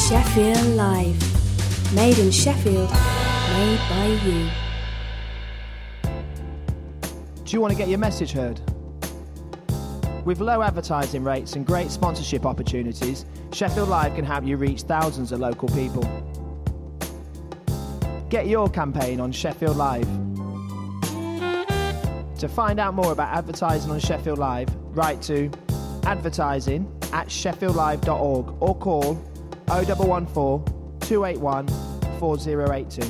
Sheffield Live. Made in Sheffield, made by you. Do you want to get your message heard? With low advertising rates and great sponsorship opportunities, Sheffield Live can help you reach thousands of local people. Get your campaign on Sheffield Live. To find out more about advertising on Sheffield Live, write to advertising@sheffieldlive.org or call 0114 281 4082.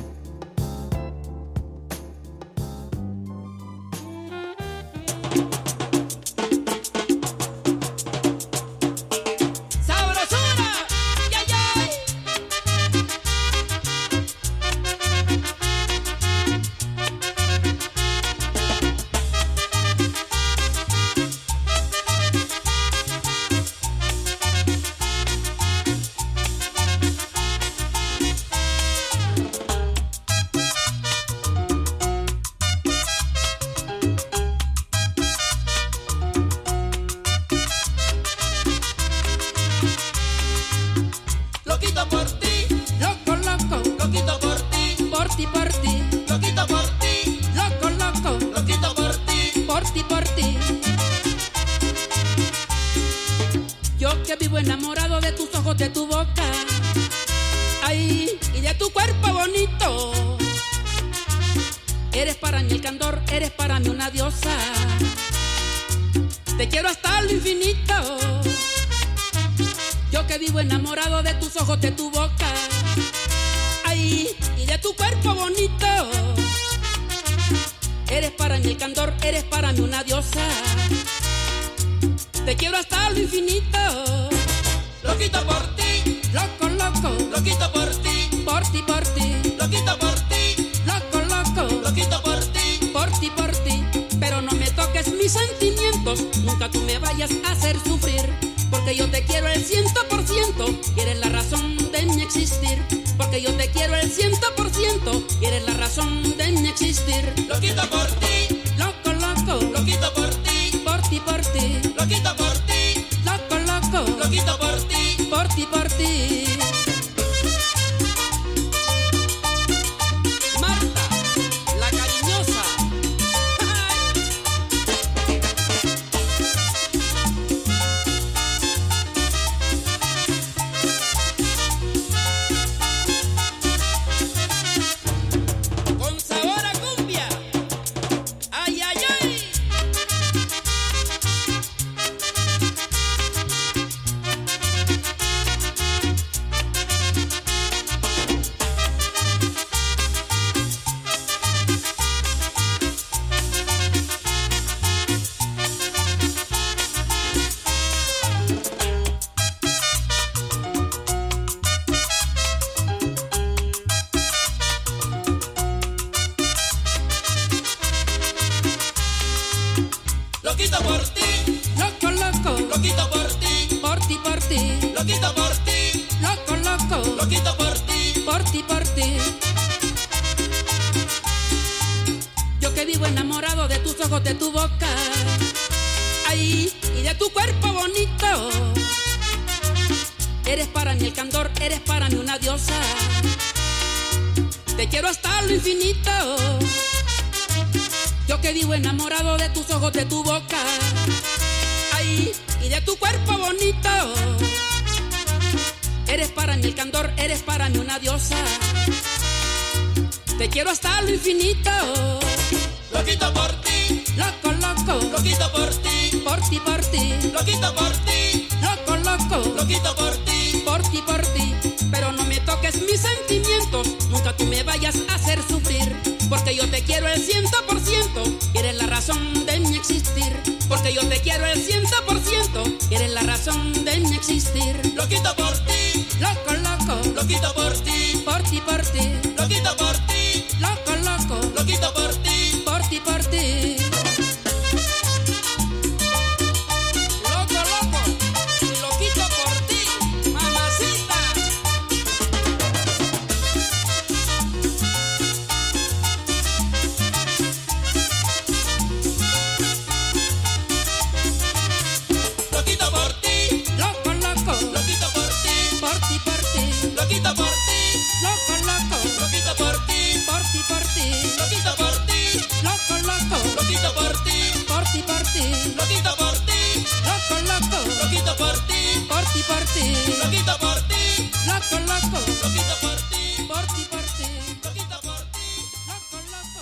por ti. Loquito por ti. Loco, loco. Loquito por ti. Por ti, por ti. Loquito por ti. Loco, loco.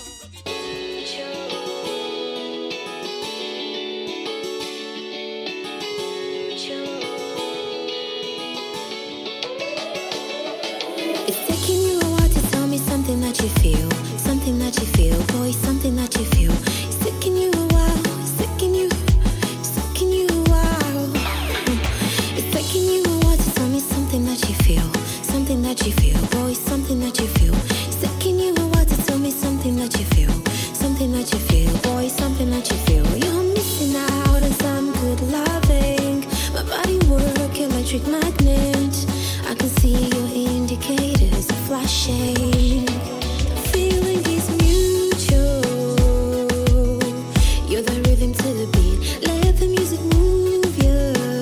It's taking you a while to tell me something that you feel, boy, something that you feel. It's taking you a while, it's taking you a while. It's taking you a while to tell me something that you feel, boy, something that you feel. It's taking you a while to tell me something that you feel, boy, something that you feel. You're missing out on some good loving. My body work, electric magnet. I can see your indicators are flashing. The feeling is mutual. You're the rhythm to the beat. Let the music move you.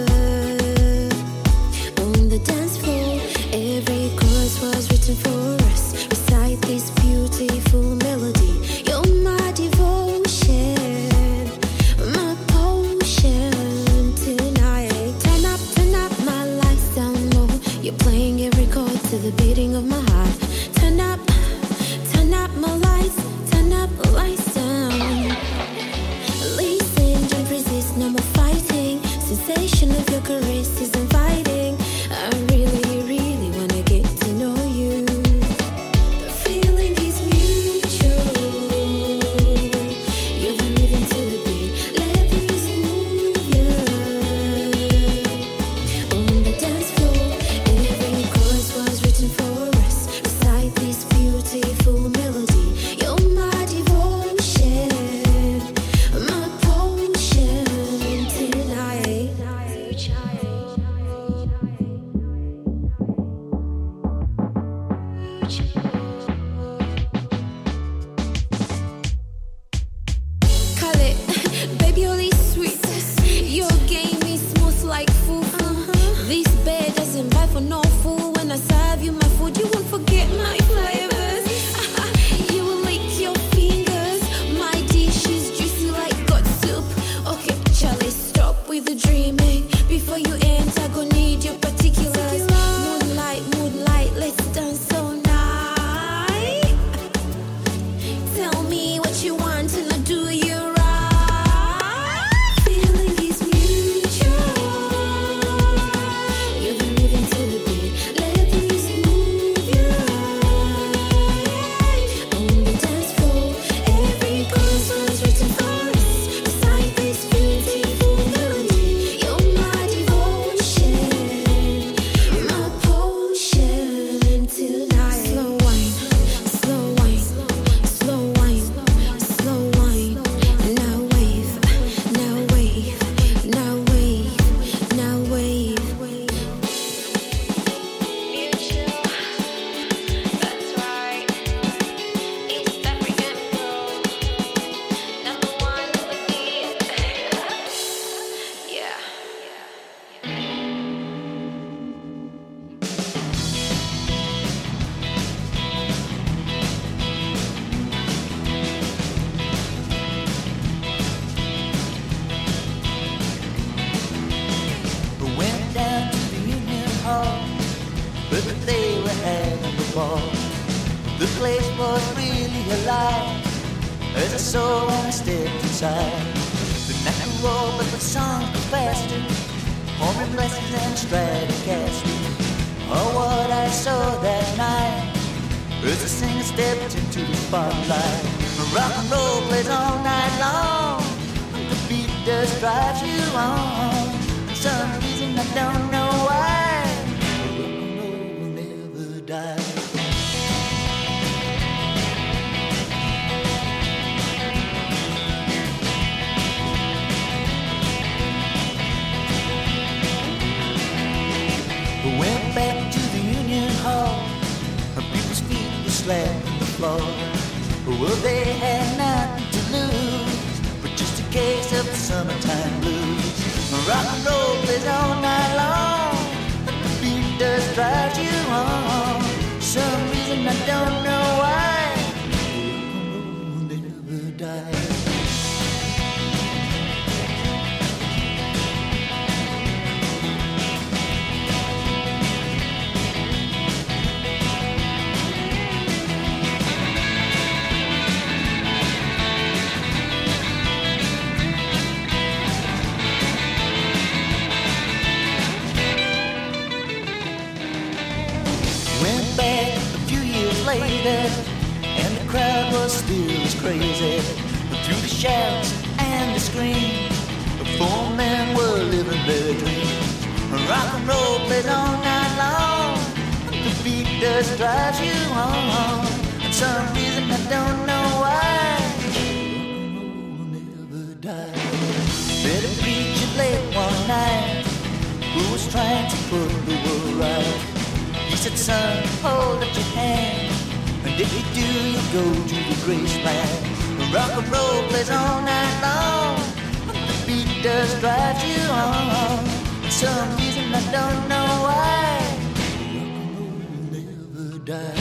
On the dance floor, every chorus was written for us. Recite this beautiful melody. You're my devotion, my potion tonight. Turn up my lights down low. You're playing every chord to the beating of my heart. Turn up my lights, down. Listen, don't resist, no more fighting. Sensation of your caress is inviting. I really, really wanna get to know you. The feeling is mutual. You're the rhythm to the beat. Let the music move you. On the dance floor, every chorus was written for us. Recite this beautiful melody. You're my devotion, my potion tonight. Call it, baby, only sweet. Your game is smooth like fufu. This bed doesn't buy for no fool. When I serve you my food, you won't forget my flavors. You will lick your fingers. My dish is juicy like God soup. Okay, Charlie, stop with the dreaming. Before you enter, go need your particulars. Moonlight, let's dance all night. Tell me what you want and I'll do you right. Feeling is mutual. You're the rhythm to the beat. Let the music move you. On the dance floor, every chorus was written for us. Recite this beautiful melody. You're my devotion, my potion tonight. Slow wine, slow wine, slow wine, slow wine. Now wave, now wave, now wave, now wave. Mutual, that's right. East African girl, number one with the yeah. We went down to the Union Hall, but they were having the ball. The place was really alive as I saw when I stepped inside. The night grew old, but the song grew faster. Homely blessings and Stratocaster. Oh, what I saw that night as the singer stepped into the spotlight. Rock and roll plays all night long. The beat does drive you on. For some reason I don't know why. Rock and roll will never die. We went back to the Union Hall. People's feet were slapping the floor. Well, they had nothing to lose but just a case of the summertime blues. Rock and roll plays all night long. The beat does drive you on. Some reason I don't know why. Rock and roll never dies. faded, and the crowd was still as crazy. But through the shouts and the screams, the four men were living their dreams. Rock and roll plays all night long. The beat just drives you on. For some reason I don't know why. Rock and roll never dies. Met a preacher late one night who was trying to put the world right. He said, son, hold up your hand, and if you do, you'll go to the graceland. Rock and roll plays all night long. The beat just drives you on. For some reason I don't know why. Rock and roll never dies.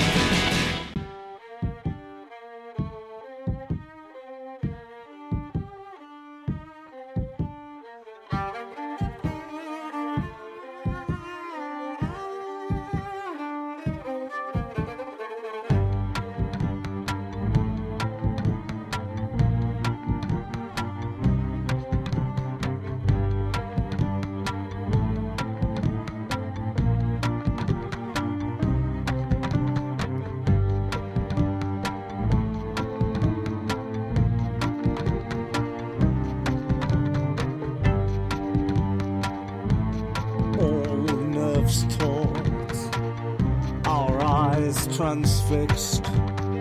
Transfixed,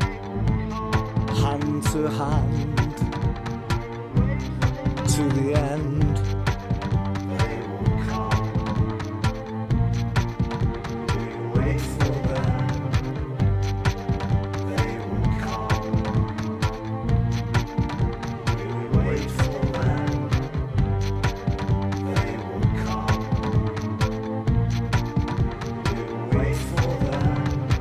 hand to hand, to the end. They will come. We wait for them. They will come. We wait for them. They will come. We wait for them.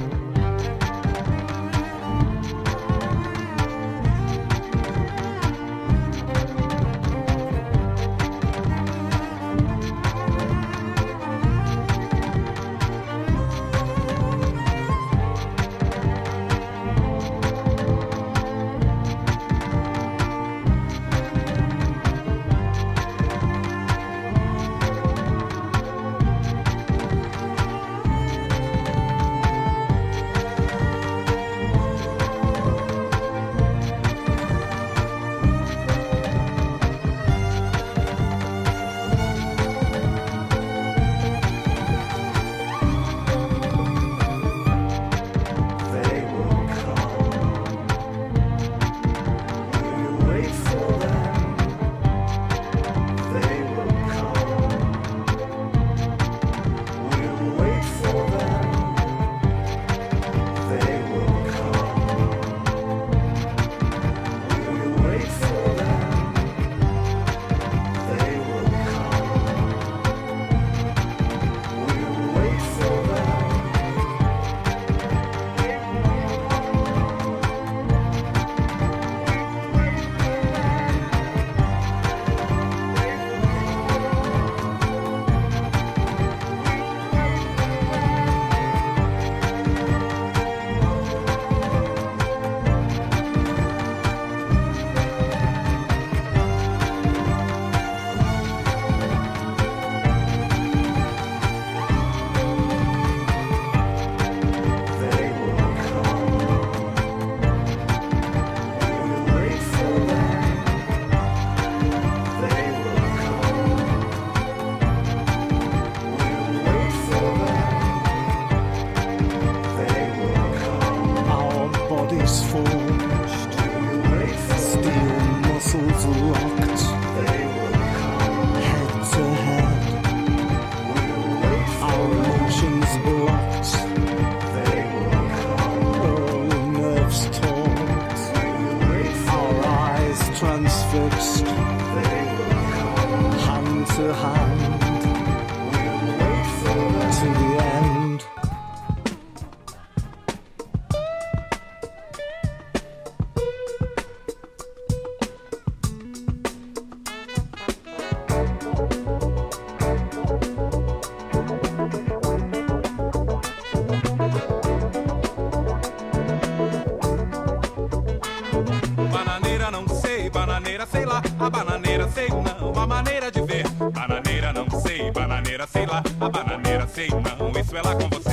Bananeira, sei lá, a bananeira sei não, a maneira de ver. Bananeira não sei, bananeira sei lá, a bananeira sei não, isso é lá com você.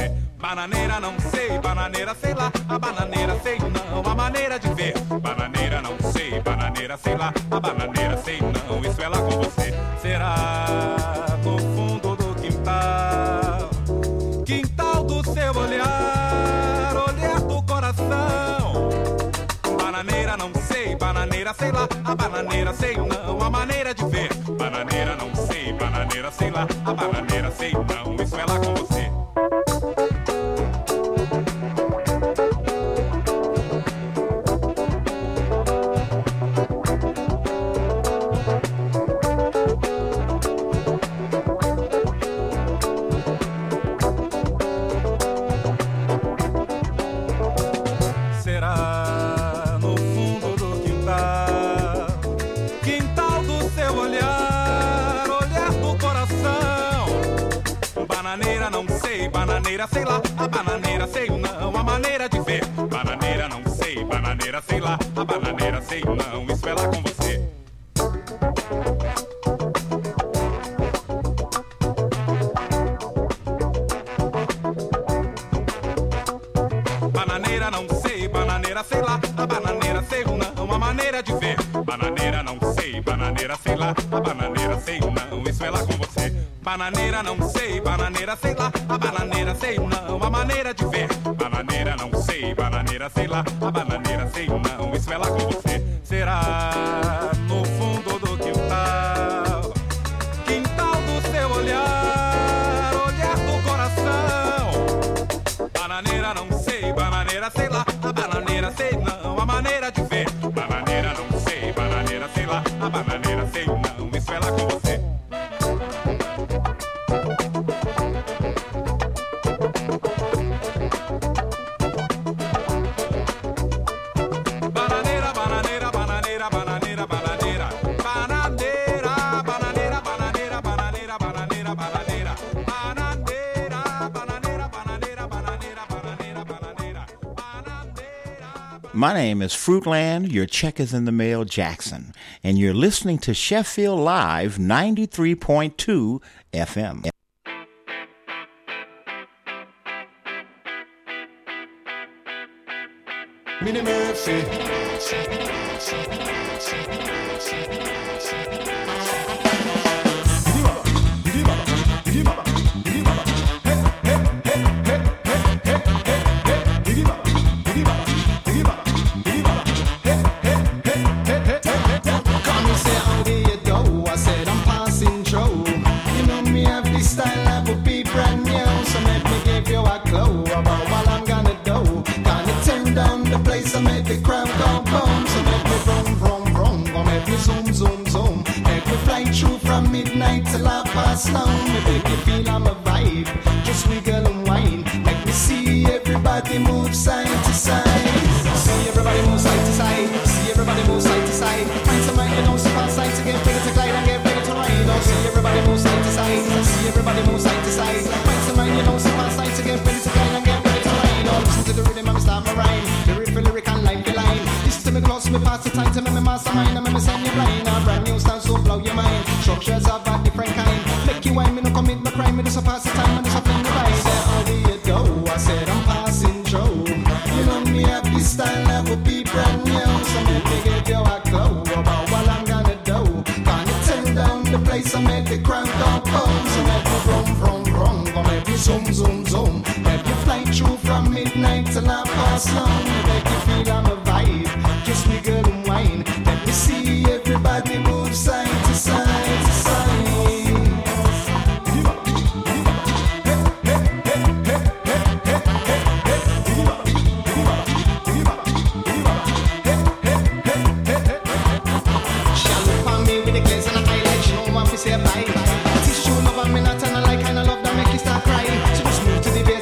Bananeira não sei, bananeira sei lá, a bananeira sei não, a maneira de ver. Bananeira não sei, bananeira sei lá, a bananeira sei não, isso é lá com você. Será no fundo do quintal, quintal do seu olhar, olhar do coração. Bananeira não sei, bananeira sei lá, a bananeira sei não, a maneira de ver. Bananeira não sei, bananeira sei lá, a bananeira sei não, isso é lá com você. Bananeira sei lá, a bananeira sei não, a maneira de ver. Bananeira não sei, bananeira sei lá, a bananeira sei não, isso é lá com você. Bananeira não sei, bananeira sei lá, a bananeira sei não, a maneira de ver. Bananeira não sei, bananeira sei lá, a bananeira sei não, isso é lá com você. Bananeira não sei, bananeira sei lá, a bananeira sei não, a maneira de ver. Bananeira não sei, bananeira sei lá, a bananeira sei não, isso é lá com você. Será no fundo do quintal, quintal do seu olhar, olhar do coração. Bananeira não sei, bananeira sei lá, a bananeira sei não, a maneira de ver. Bananeira não sei, bananeira sei lá, a bananeira sei não, isso é lá com você. My name is Fruitland, your check is in the mail, Jackson, and you're listening to Sheffield Live 93.2 FM. Minnie Murphy.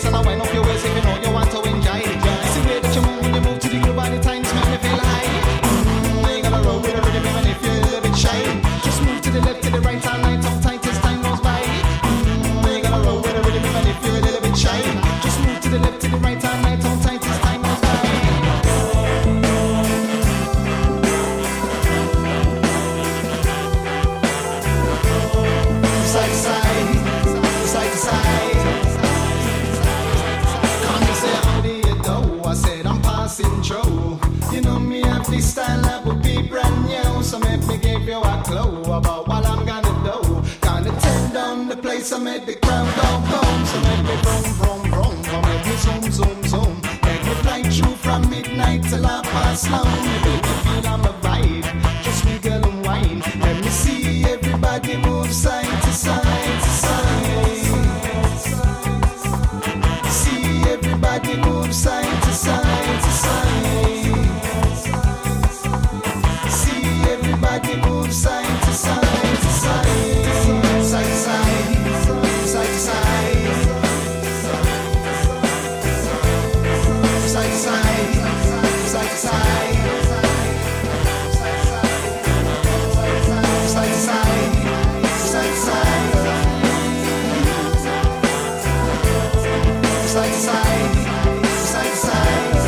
Times make me feel high. vroom, vroom, vroom. Come make me zoom, zoom, zoom. Make me fly through from midnight till 9:30. You make me feel I'm a vibe. Just wiggle and whine. Let me see everybody move side to side to side. See everybody move side to side to side. See everybody move side to side to side. Side to side. Side to side. Side to side. Side to side. Side to side. Side to side. Side to side. Side to side.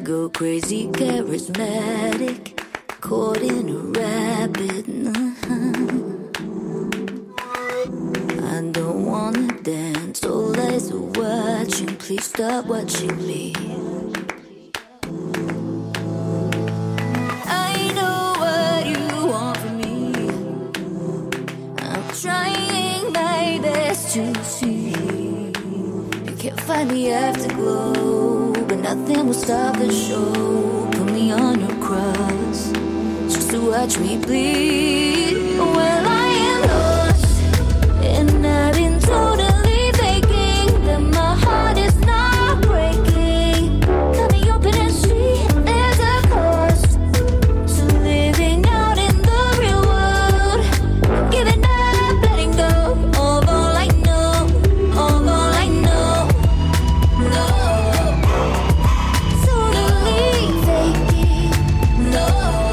go crazy, charismatic, caught in a rabbit. I don't wanna dance, all eyes are watching. Please stop watching me. I know what you want from me. I'm trying my best to see. You can't find the afterglow, but nothing will stop the show. Put me on your cross, just to watch me bleed. Well, I am lost, and I've been totally faking that my heart is not breaking. Let me open and see there's a cost to living out in the real world. Giving up, letting go of all I know, of all I know. No, totally faking. No,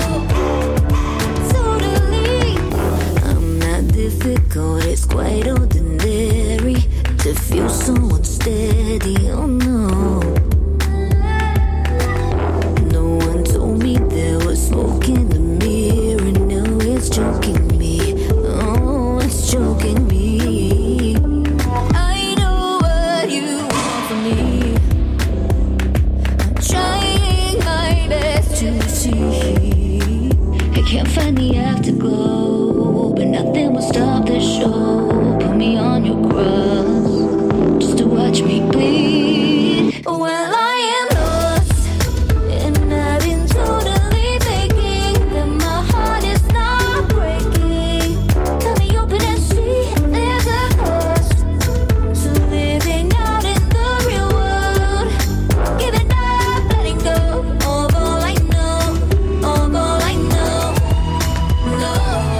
totally. I'm not difficult, it's quite ordinary to feel so unsteady. Oh no. No one told me there was smoke in the mirror. No, it's choking me. Oh, it's choking me. I know what you want from me. I'm trying my best to see. I can't find the afterglow, but nothing will stop the show. Put me on your cross, just to watch me bleed. Well, I am lost, and I've been totally faking that my heart is not breaking. Let me open and see there's a cost to living out in the real world. Giving up, letting go of all I know, of all I know. No,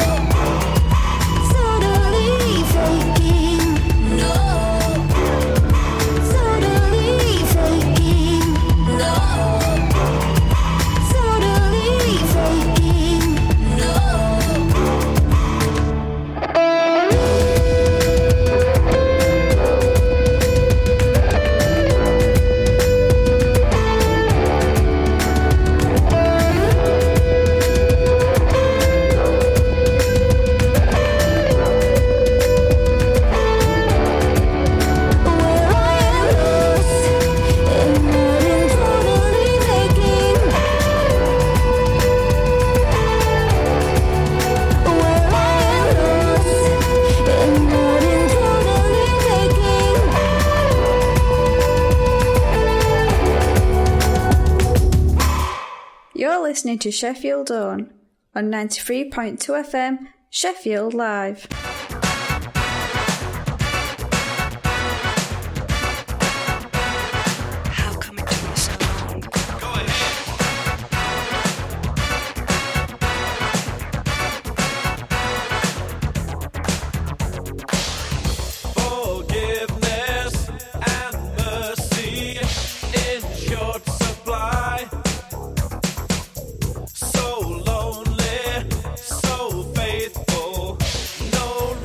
totally faking. No, totally faking. No, totally faking. No. Well, I am lost, and I've been totally faking. Well, I am lost, and I've been totally faking. You're listening to Sheffield On 93.2 FM, Sheffield Live. Forgiveness and mercy in short supply. So lonely, so faithful, no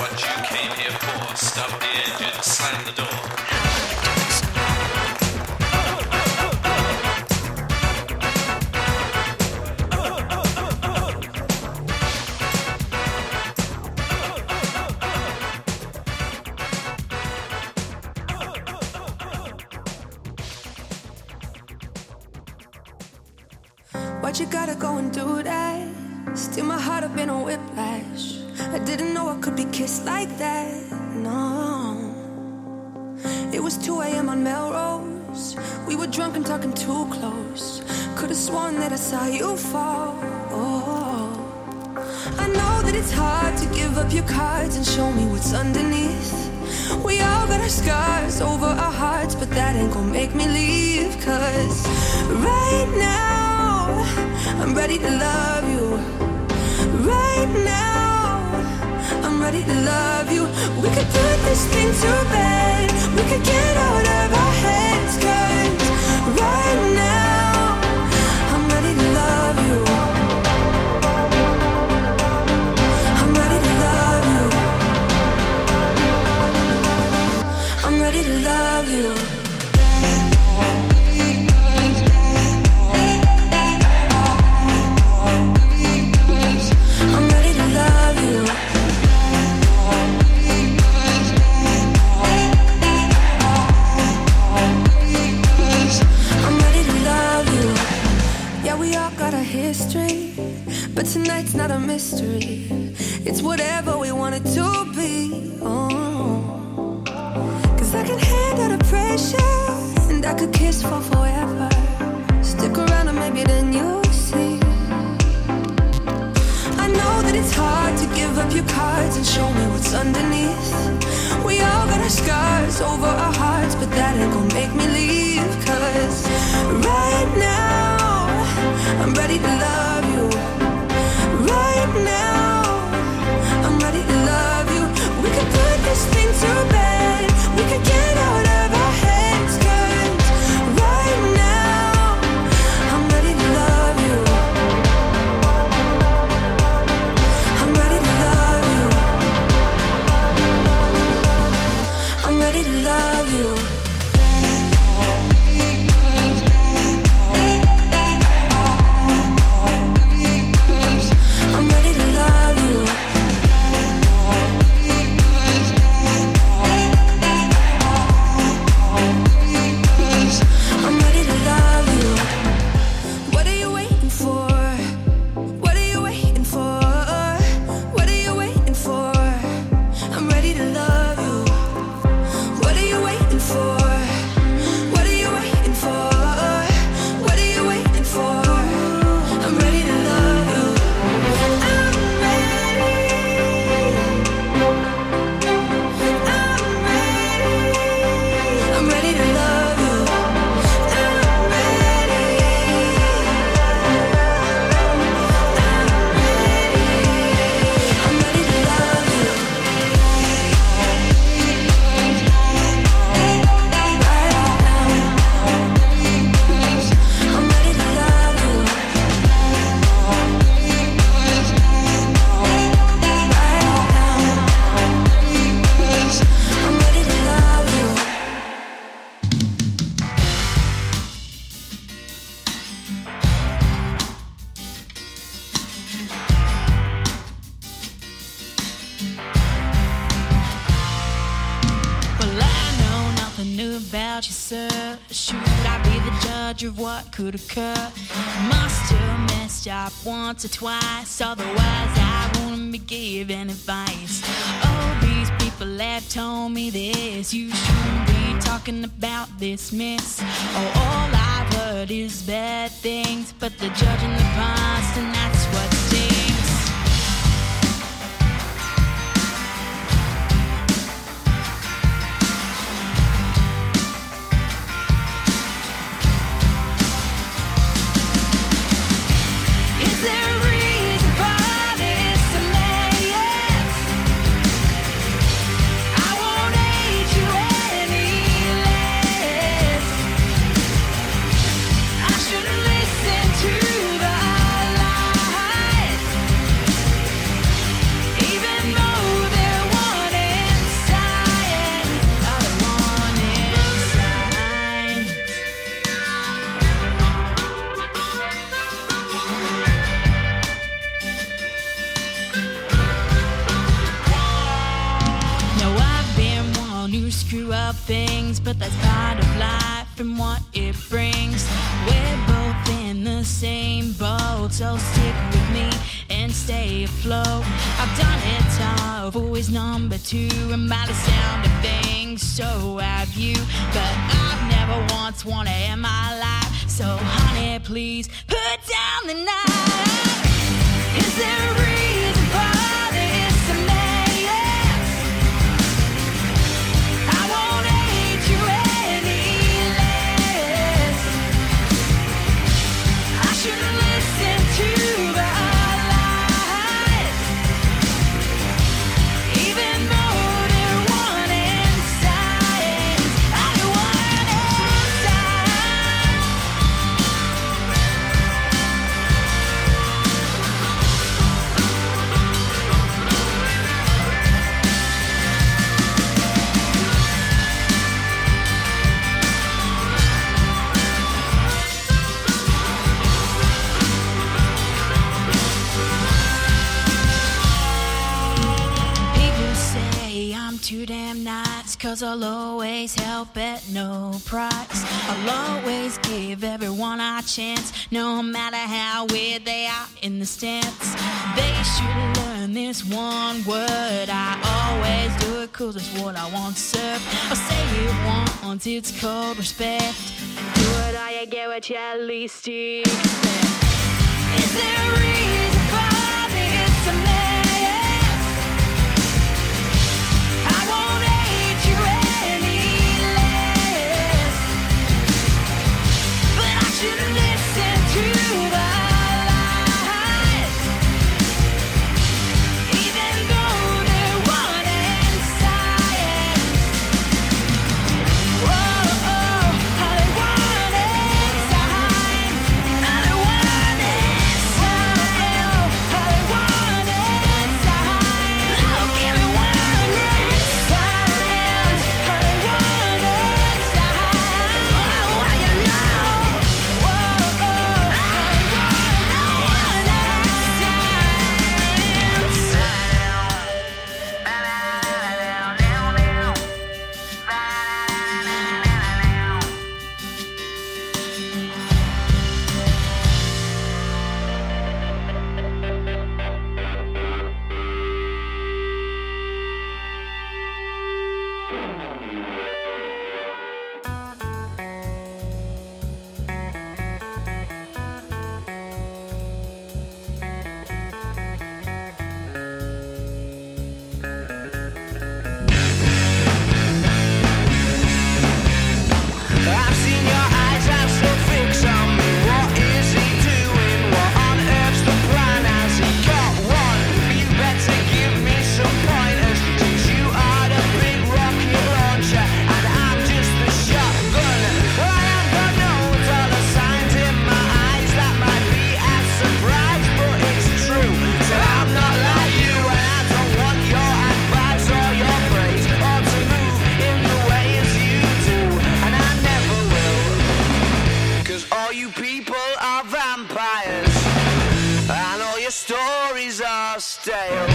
what you came here for. Stop the engine, slam the door. Why'd you gotta go and do that? Steal my heart up in a whiplash. I didn't know I could be kissed like that, no. It was 2 a.m. on Melrose. We were drunk and talking too close. Could've sworn that I saw you fall. I know that it's hard to give up your cards and show me what's underneath. We all got our scars over our hearts, but that ain't gonna make me leave. 'Cause right now I'm ready to love you. Right now I'm ready to love you. We could put this thing to bed. We could get out of our heads. 'Cause right now I'm ready to love you. I'm ready to love you. I'm ready to love you. History, but tonight's not a mystery. It's whatever we want it to be. Oh. 'Cause I can handle the pressure, and I could kiss for forever. Stick around and maybe then you'll see. I know that it's hard to give up your cards and show me what's underneath. We all got our scars over our hearts, but that ain't gonna make me leave. 'Cause right now I'm ready to love you. Right now I'm ready to love you. We could put this thing to bed. We could get out of our heads. 'Cause right now I'm ready to love you. I'm ready to love you. I'm ready to love you. Of what could occur. Must have messed up once or twice, otherwise I wouldn't be giving advice. Oh, these people have told me this. You shouldn't be talking about this, miss. Oh, all I've heard is bad things, but they're judging the past, and that's what stings. I should've listened to the light. screw up things, but that's part of life and what it brings. We're both in the same boat, so stick with me and stay afloat. I've done it tough, always number two, and by the sound of things, so have you. But I've never once wanted in my life, so honey, please put down the knife. Is there a reason for this to me? I won't hate you any less. I shouldn't listen to the lies, even though they're wanting signs. I want too damn nice, 'cause I'll always help at no price. I'll always give everyone a chance, no matter how weird they are in the stance. They should learn this one word. I always do it 'cause it's what I want served. I'll say it once, it's called respect. Do it or you get what you least expect. Is there a reason for this to me? I won't hate you any less, but I shouldn't listen to the lies, even though they're wanting science. Whoa, how they wanted signs, how they wanted signs, how they wanted signs. Oh, give me one. I've seen your eyes, I'm so fixed on me. What is he doing? What on earth's the plan? Has he got one? You better give me some pointers, 'cause you are the big rocket launcher and I'm just the shotgun. Well, I have got no dollar signs in my eyes. That might be a surprise, but it's true. So I'm not like you, and I don't want your advice or your praise, or to move in the way as you do, and I never will. 'Cause all you people are vampires, and all your stories are stale.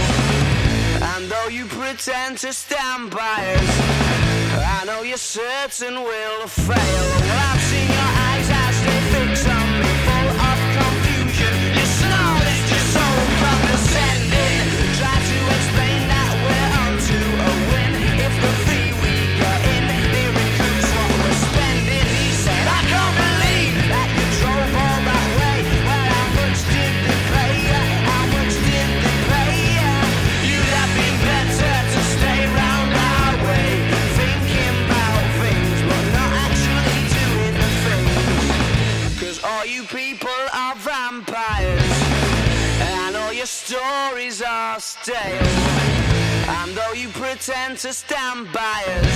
And though you pretend to stand by us, I know you're certain we'll fail. Well, I've seen your eyes as they fix on me, full of confusion. You snort it, you're so condescending. Try to explain that we're on to a win. If the fee we got in, they recoups what we're spending. He said, I can't believe that you drove all that way. Well, how much did they pay ya? How much did they pay ya? You'd have been better to stay round our way, thinking about things, but not actually doing the things. 'Cause all you people are vampires, and all your stories are stale. And though you pretend to stand by us,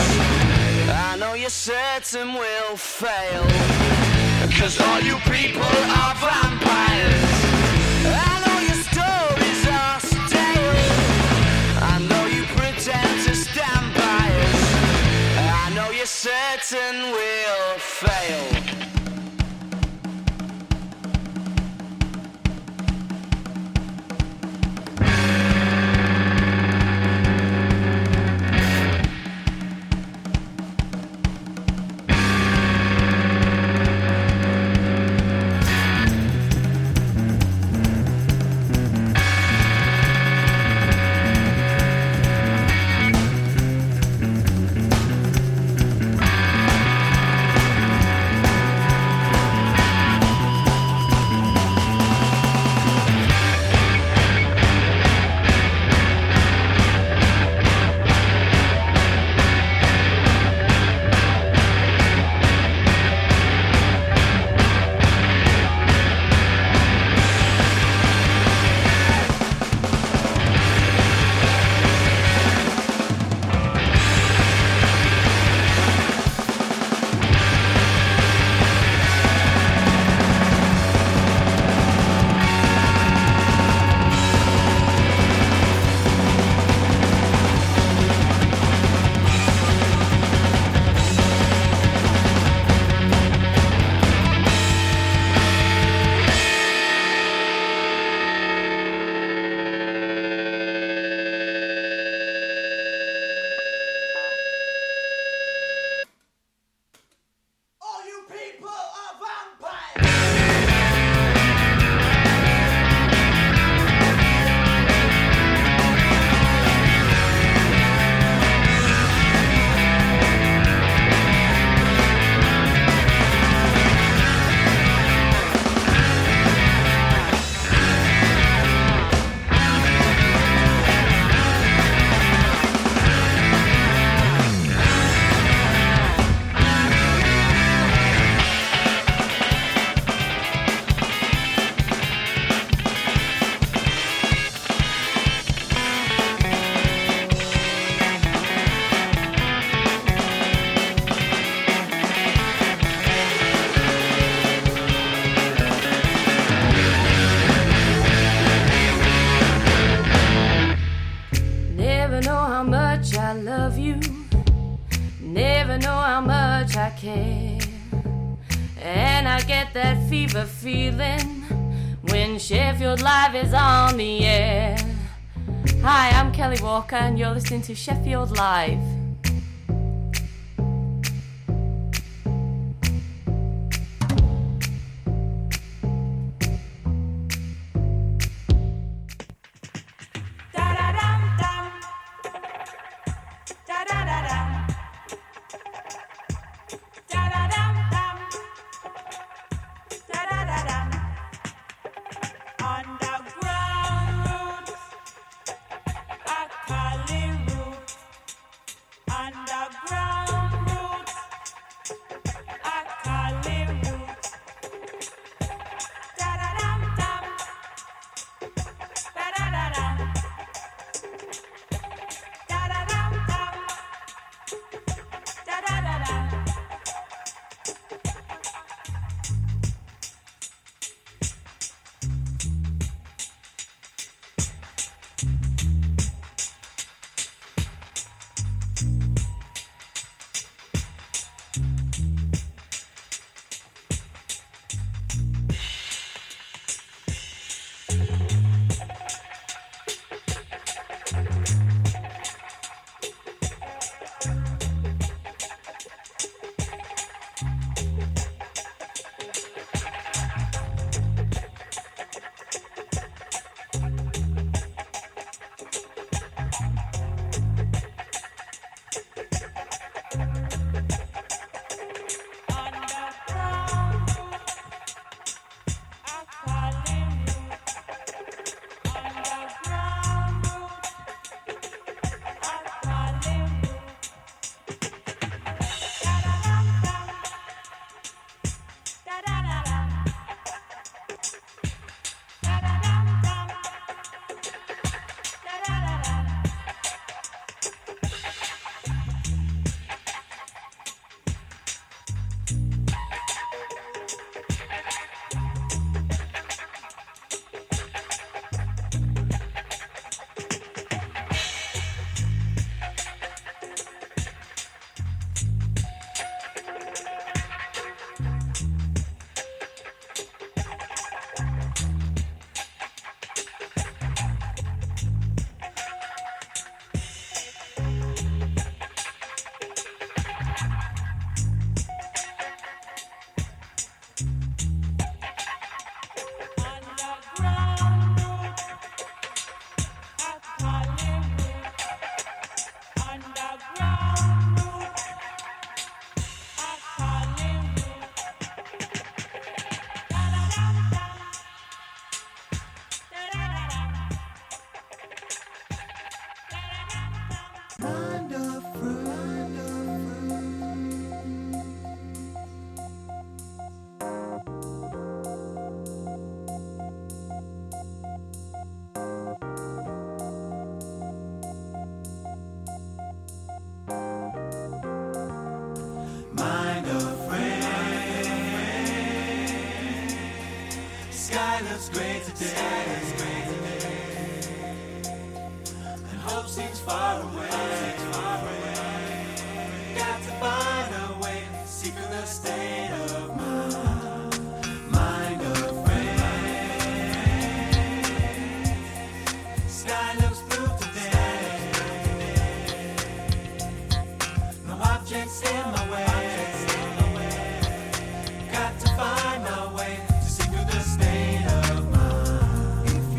I know you're certain we'll fail. 'Cause all you people are vampires, and all your stories are stale. I know you pretend to stand by us, I know you're certain we'll fail. how much I love you. Never know how much I care. And I get that fever feeling when Sheffield Live is on the air. Hi, I'm Kelly Walker and you're listening to Sheffield Live. Sky looks great today, and hope seems far away. Got to find a way, seek the state of mind of rain. Sky looks blue today, no objects in my way. Got to find my way to seek the state of mind.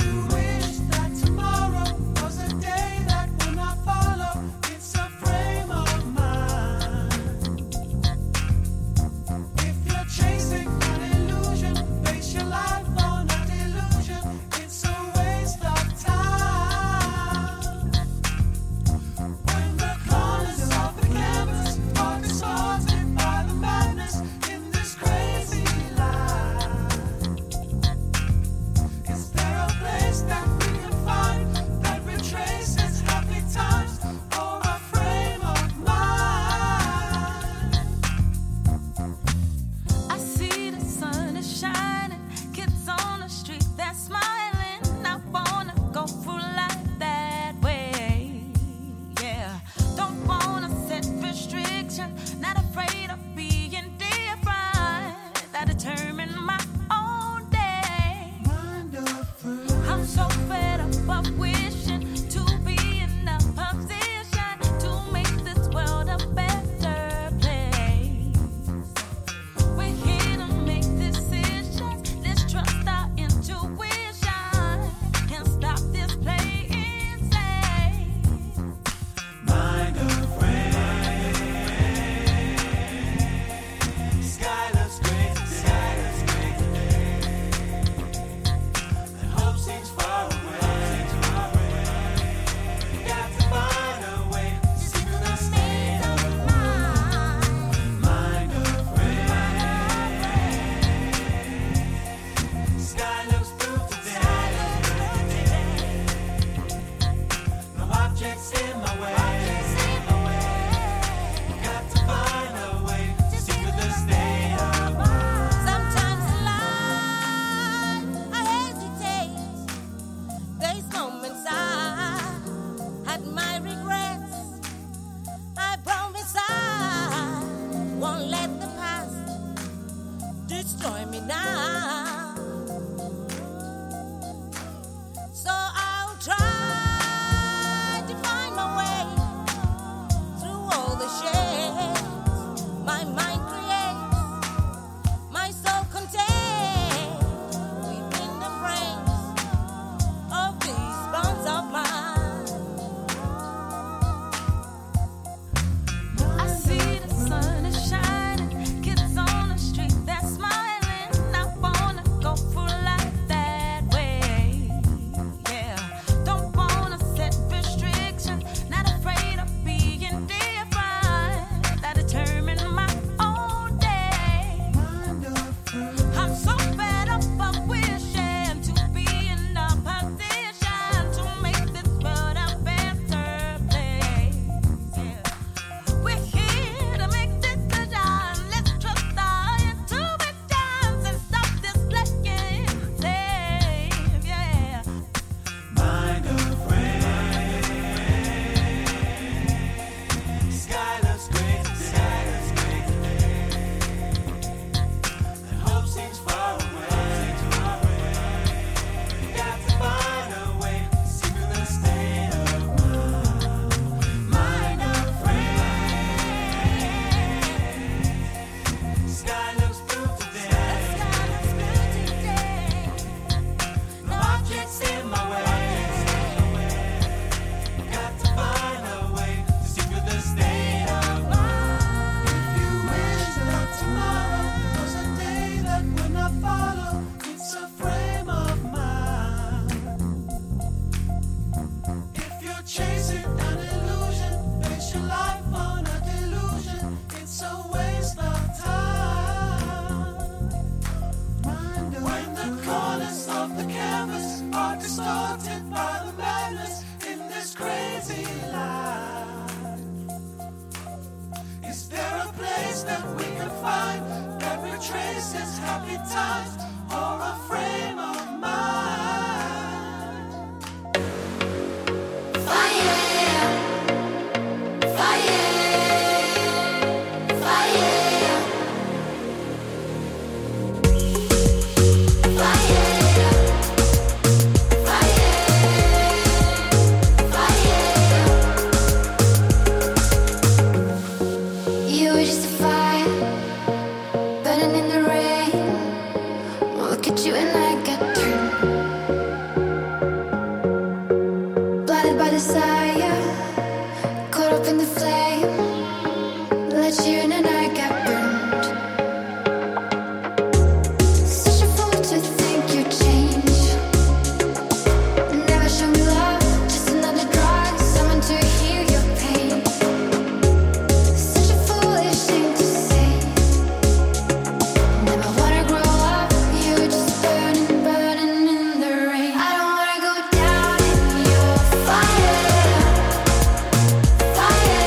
be touched or a frame of mind. Fire, fire, fire. You were just a fire, burning in the rain. Look at you and I got turned, blinded by desire, caught up in the flame. Let you in and